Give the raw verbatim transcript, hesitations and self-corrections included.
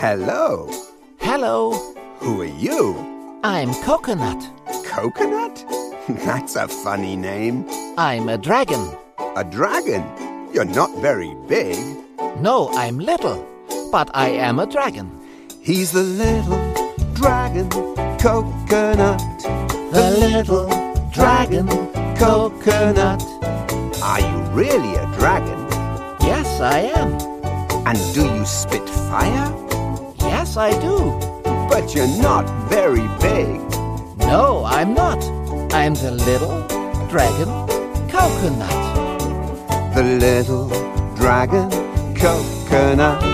Hello. Hello. Who are you? I'm Coconut. Coconut? That's a funny name. I'm a dragon. A dragon? You're not very big. No, I'm little, but I am a dragon. He's the little dragon Coconut. The little dragon Coconut. Are you really a dragon? Yes, I am. And do you spit fire? Yes, I do. But you're not very big. No, I'm not. I'm the little dragon Coconut. The little dragon Coconut.